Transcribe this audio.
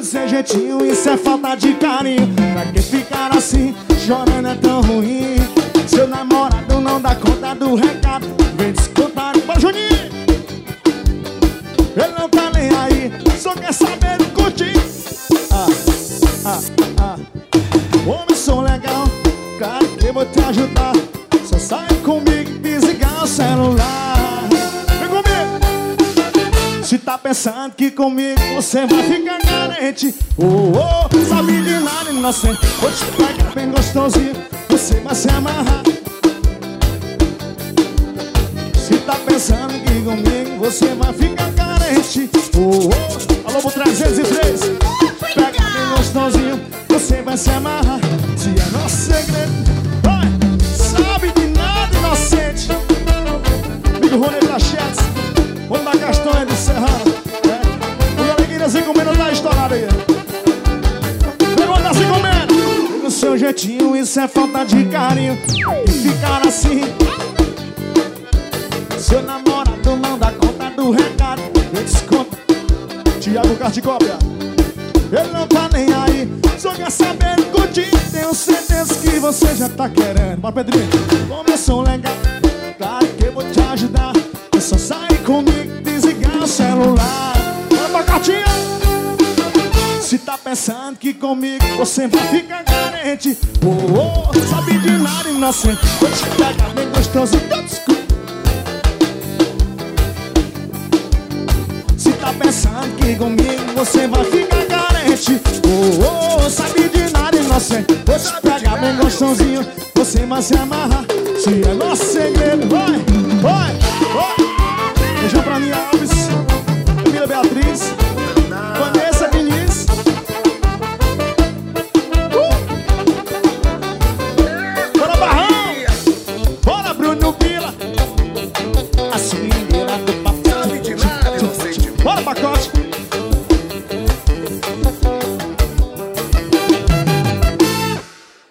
seu jeitinho, isso é falta de carinho. Pra que ficar assim, chorando é tão ruim? Seu namorado não dá conta do recado, vem descontar. Bora, Juninho! Ele não tá nem aí, só quer saber de curtir. Homem, sou legal, claro que eu vou te ajudar. Só sai comigo e desligar o celular. Vem comigo! Se tá pensando que comigo você vai ficar carente, sabe de nada, inocente. Vou te pegar bem gostosinho, você vai se amarrar. Se tá pensando que comigo você vai ficar carente, alô pro 303. Pega bem gostosinho, você vai se amarrar. Se é nosso segredo, vai. Sabe de nada, inocente. Amigo Rony Plachetes, vamos dar castanha de Serrano. O Alegria assim comendo tá estourado aí. Pergunta assim comendo. No seu jeitinho, isso é falta de carinho. E ficar assim, seu namorado não dá conta do recado, eu desconto. Tiago Carticópia, ele não tá nem aí, só quer saber curtir. Tenho certeza que você já tá querendo. Bora, Pedrinho. Como eu sou legal, claro que eu vou te ajudar. É só sair comigo e desligar o celular. Bora pra cartinha. Se tá pensando que comigo você vai ficar carente, sabe de nada, inocente. Vou te pegar bem gostosinho, tá pensando que comigo você vai ficar carente, sabe de nada, inocente. Vou te pegar bem gostosinho, você vai se amarrar. Se é nosso segredo, vai. Deixa pra mim.